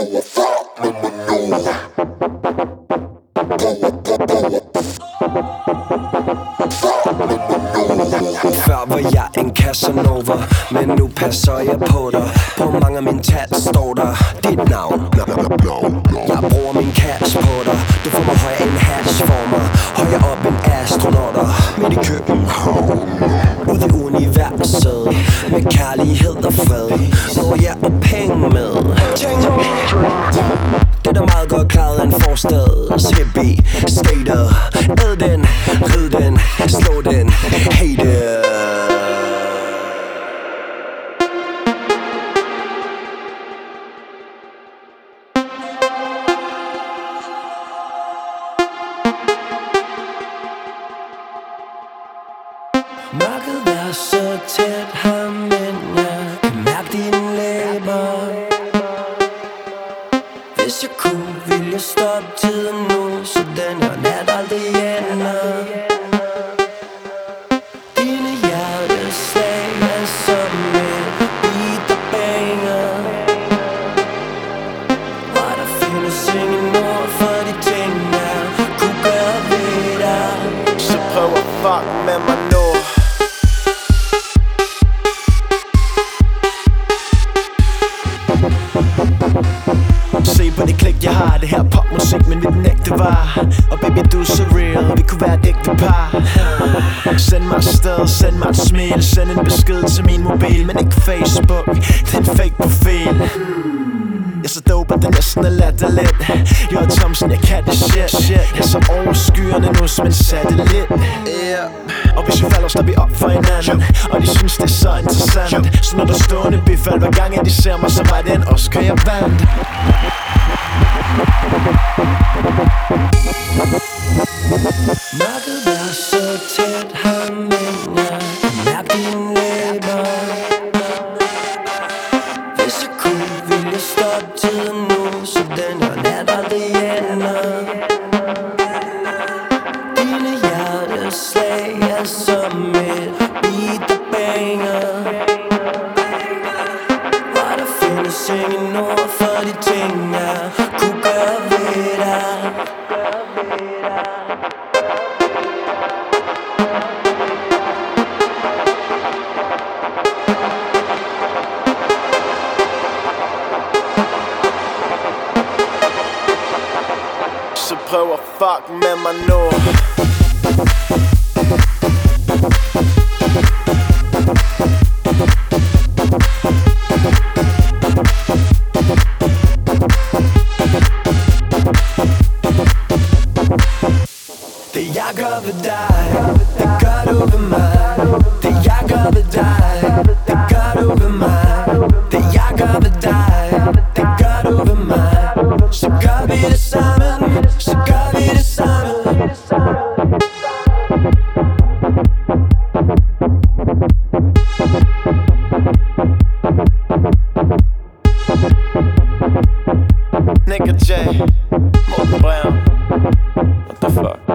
Før var jeg en Casanova, men nu passer jeg på dig. På mange af mine tal står der dit navn. Jeg bruger min cash på dig. Du får mig højere end hash for mig. Højere op end astronauter. Midt i København, ude i universet, med kærlighed og fred. Hvor jeg er penge med. Det er meget godt klaret af en forstads hippie skater. Æd den, rid den, slå den, hate. Mørket er så tæt her, men jeg kan mærke dine læber. Hvis jeg kunne, ville jeg stoppe tiden nu, så den her nat aldrig ender. Dine hjerteslag er som et beat, der banger. Og der findes ingen ord for de ting, jeg kunne gøre ved dig. Så prøv at fuck med mig nu. Se på det klik, jeg har det her popmusik, men vi den ægte var. Og baby, du er så real, vi kunne være et ægte par. Send mig afsted, send mig et smil, send en besked til min mobil, men ikke Facebook, det er en fake profil. Jeg er så dope, at det næsten er latterligt. Jeg er Thompson, jeg kan det shit. Jeg er så over skyerne nu som en satellit. Og hvis vi falder, står vi op for hinanden. Og de synes det er så interessant. Så når der stående bifald, hver gang at de ser mig, så var det en Oscar, jeg vandt. Mørket er så tæt her, men jeg kan mærke dine læber. Hvis jeg kunne, ville jeg stoppe tiden nu, så den her nat aldrig ender. Dine hjerteslag er som et beat, der banger. Og der findes ingen ord for de ting, jeg kunne gøre ved dig. Så prøv at fuck med mig nu. Det jeg gør ved dig, det gør du ved mig. Det jeg gør ved dig, det gør du ved mig. Det jeg gør ved dig, det gør du ved mig. Så gør vi det sammen, så gør vi det sammen. Nigga J, Morten Brown, what the fuck?